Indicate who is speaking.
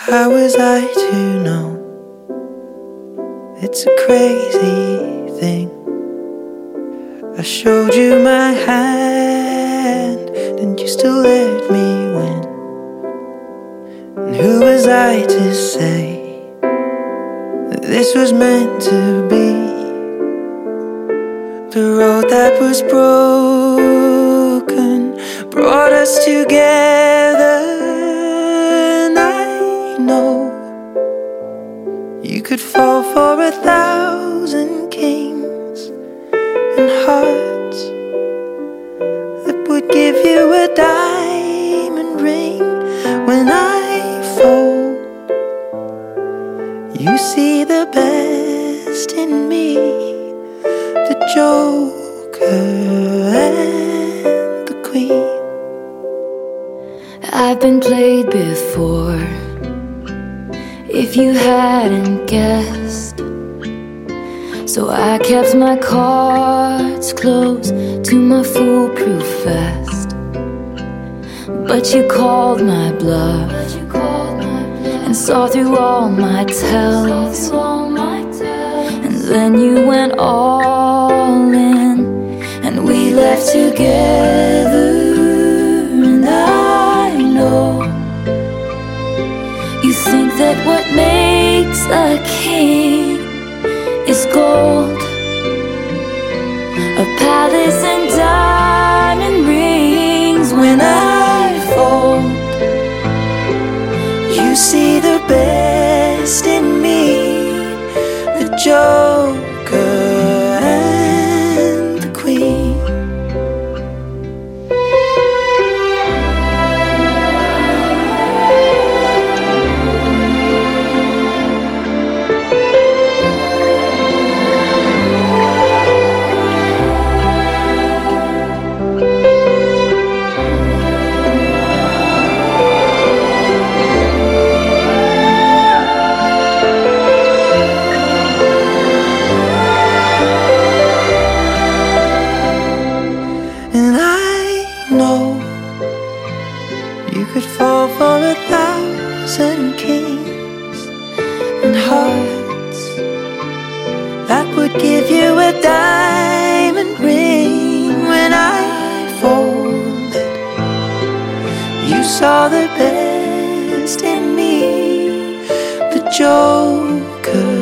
Speaker 1: How was I to know? It's a crazy thing. I showed you my hand and you still let me win. And who was I to say that this was meant to be? The road that was broken brought us together. And I know you could fall for 1,000 kings and hearts that would give you a diamond ring. When I fold, you see the best in me, the Joker and the Queen.
Speaker 2: I've been played before, if you hadn't guessed. So I kept my cards close to my foolproof vest. But you called my bluff and saw through all my tells. And then you went all in and we left together. And I know you think that what makes a king is gold, a palace and diamond rings. When I fold, you see the best in me, the Joker and the Queen. And I know you could fall for 1,000 kings and hearts that would give you a diamond ring. When I folded, you saw the best in me, the Joker